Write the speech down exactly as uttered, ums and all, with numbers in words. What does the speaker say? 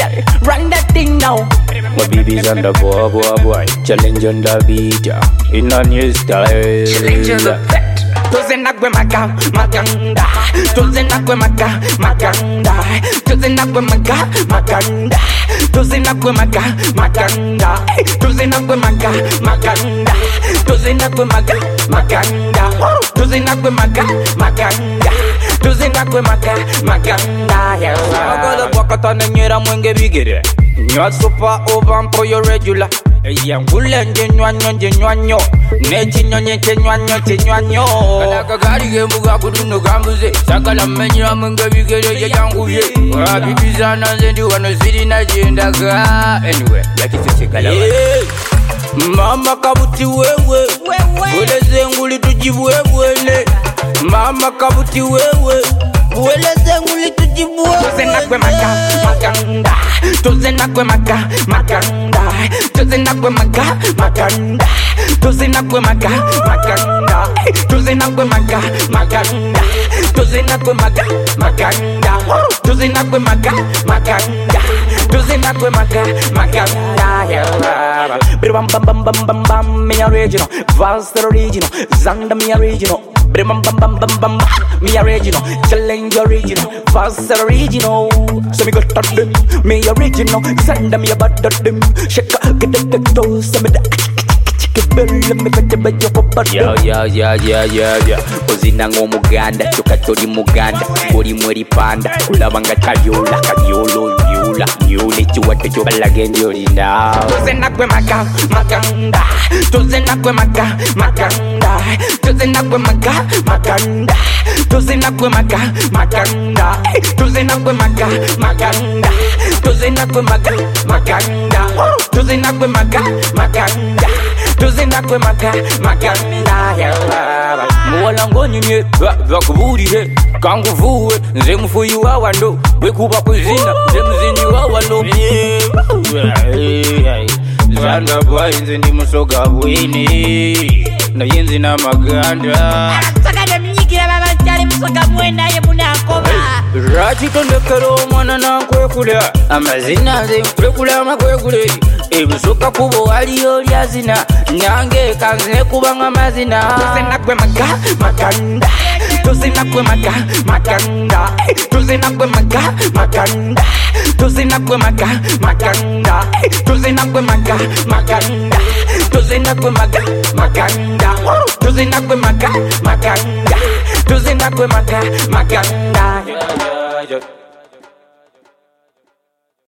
Yeah, run that thing now. My baby's on the boy, boy, boy. Challenge on the beat, yeah. In a new style. Challenge on the beat. Tuzina kwe maka, makanda. Tuzina kwe maka, makanda. Tuzina kwe maka, makanda. Tuzina kwe maka, makanda. Tuzina kwe maka, makanda. Tuzina kwe maka, makanda. Tuzina kwe maka, makanda. Tuzina kwe maka, makanda. Magala wakata nenyera mwenge bigere. Nywa sopa over mpo yo regular. Eyangule njenywanyo njenywanyo. Nechinyo chenywanyo chenywanyo. Kala kagari gembuga kuduno gambuze. Sakala menyera mwenge bigere yanguye. Wabibizana zendi wano siri na jendaga. Anyway, like it's a chikala. Mama kabuti wewe. Uleze nguli tujibuwele. Mama kabuti wewe. Uleze nguli tujibuwele. Tuzina kwe maka, makanda. Tuzina kwe maka, makanda. Tuzina kwe maka, makanda. Tuzina kwe maka, makanda. Tuzina kwe maka, makanda. Tuzina kwe maka, makanda. Tuzina kwe maka, makanda. Tuzina kwe maka, makanda. Bam bam bam bam bam bam, me original, vast original, Zanda me original. Bam bam bam bam bam, me original, challenge original, vast original. So me go touch them, me original, Zanda me about them. Shake up, get the toes, some of the. Yo yo yo yo yo yo Ozina ng'omuganda choka toli muganda Goli mweri panda kulabanga talyola kalyolo nyula nyule chiwate chobalaga endyolina. Tuzina kwe maka makanda. Tuzina kwe maka makanda. Tuzina kwe maka makanda. Tuzina kwe maka makanda. Tuzina kwe maka makanda. Tuzina kwe maka makanda. Tuzina kwe maka makanda. Tuzina kwe maka makanda. Mwala ngonyinye bakubulire kanguvuwe nze mufuyi wawando bwekuba kuzina nze muzini wawalo. Zanda boy nze ndi musoga bwini naye nze n'amaganda. Arakutagana mnyigira baba cyari musoga mwenda ye munakoba. Rati tondekera omwana nankwekula amazina nze nkwekula amakwekule. Ebisoka kubo waliyo lyazina nyange kanze kubanga amazina. Tuzina kwe maka makanda. Tuzina kwe maka makanda. Tuzina kwe maka makanda. Tuzina kwe maka makanda. Tuzina kwe maka makanda. Tuzina kwe maka makanda. Tuzina kwe maka makanda. Tuzina kwe maka makanda.